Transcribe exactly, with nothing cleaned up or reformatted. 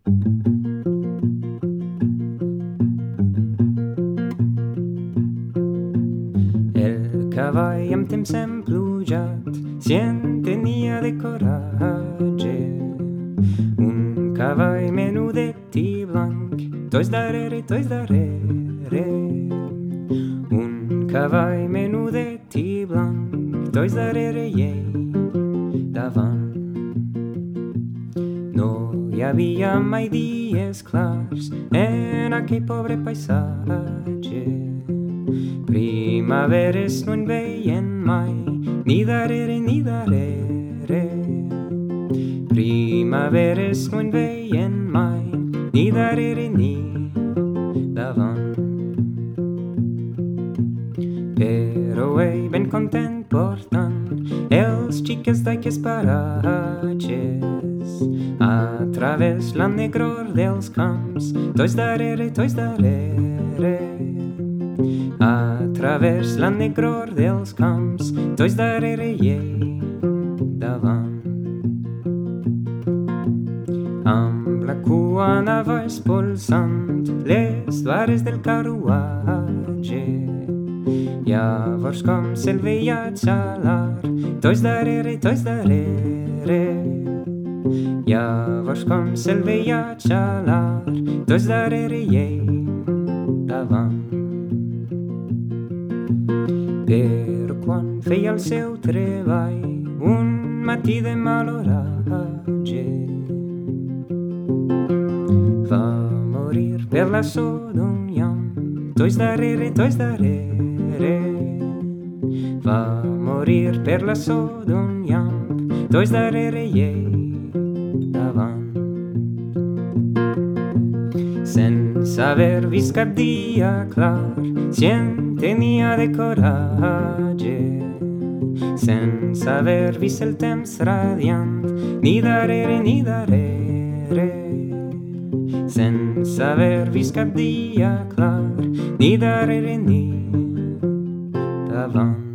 El cavall amb temps emplujat si en tenia de coratge. Un cavall menudet i blanc, tots darrere, tots darrere. Un cavall menudet i blanc, tots darrere i ell davant. No hi havia mai dies clars en aquell pobre paisatge. Primaveres no en veien mai, ni darrere ni darrere. Primaveres no en veien mai, ni darrere ni davant. Però ell ben content portant els xiques d'aquests paratges a través la negror dels camps, tots darrere, tots darrere. A través la negror dels camps, tots darrere i ell davant. Amb la cua anava expulsant les vares del carruatge. Llavors com se'l veia xalar, tots darrere, tots darrere. Llavors com se'l veia xalar, tots darrere i ell davant. Però quan feia el seu treball, un matí de mal oratge, va morir per la so d'un llamp, tots darrere, tots darrere. Va morir per la so d'un llamp, tots darrere i ell davant. Sense haver vist cap dia clar, si en tenia de coratge. Sense haver vist el temps radiant, ni darrere ni darrere. Sense haver vist cap dia clar, ni darrere ni davant.